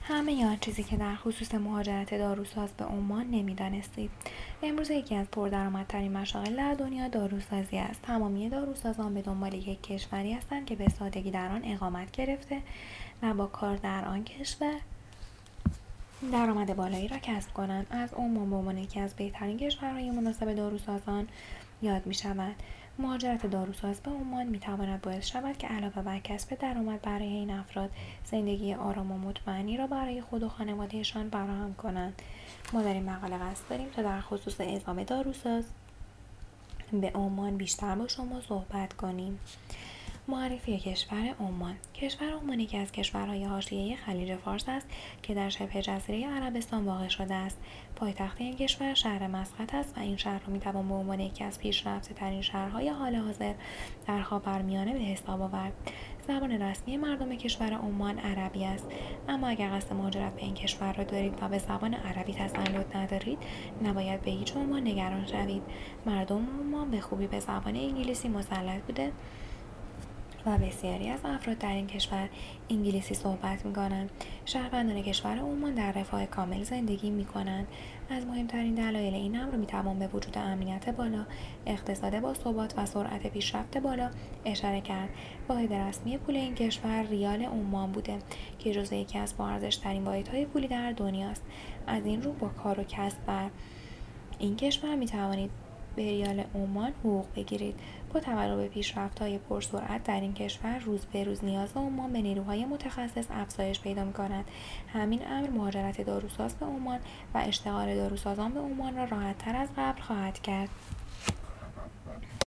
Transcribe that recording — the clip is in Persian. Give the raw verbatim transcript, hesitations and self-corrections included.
همه آن چیزی که در خصوص مهاجرت داروساز به عمان نمی‌دانستید. امروزه یکی از پردرآمدترین مشاغل در دنیا داروسازی است. تمامی داروسازان به دنبال یک کشوری هستند که به سادگی در آن اقامت گرفته و با کار در آن کشور درآمد بالایی را کسب کنند. از عمان به عنوان یکی از بهترین کشورهای مناسب داروسازان یاد می‌شود. مهاجرت داروساز به عمان می‌تواند باعث شود که علاوه بر کسب درآمد برای این افراد، زندگی آرام و مطمئنی را برای خود و خانواده‌شان فراهم کنند. ما در این مقاله قصد داریم تا در خصوص اعزام داروساز به عمان بیشتر با شما صحبت کنیم. معرفی کشور عمان. کشور عمان یکی از کشورهای حاشیه‌ای خلیج فارس است که در شبه جزیره عربستان واقع شده است. پایتخت این کشور شهر مسقط است و این شهر را می‌توان به عنوان یکی از پیشرفته‌ترین شهرهای حال حاضر در خاورمیانه به حساب آورد. زبان رسمی مردم کشور عمان عربی است، اما اگر قصد مهاجرت به این کشور را دارید و به زبان عربی تسلط ندارید، نباید به هیچ عنوان نگران شوید. مردم عمان به خوبی به زبان انگلیسی مسلط بوده و بسیاری از افراد در این کشور انگلیسی صحبت می‌کنند. شهروندان کشور عمان در رفاه کامل زندگی می‌کنند. از مهمترین دلایل این امر می‌توان به وجود امنیت بالا، اقتصاد باثبات و سرعت پیشرفت بالا اشاره کرد. واحد رسمی پول این کشور ریال عمان بوده که جزو یکی از باارزش‌ترین واحدهای پولی در دنیاست. از این رو با کار و کسب در این کشور می‌توانید به ریال عمان حقوق بگیرید. با توجه به پیشرفت‌های پرسرعت در این کشور، روز به روز نیاز عمان به نیروهای متخصص افزایش پیدا می‌کند. همین امر مهاجرت داروساز به عمان و اشتغال داروسازان به عمان را راحت‌تر از قبل خواهد کرد.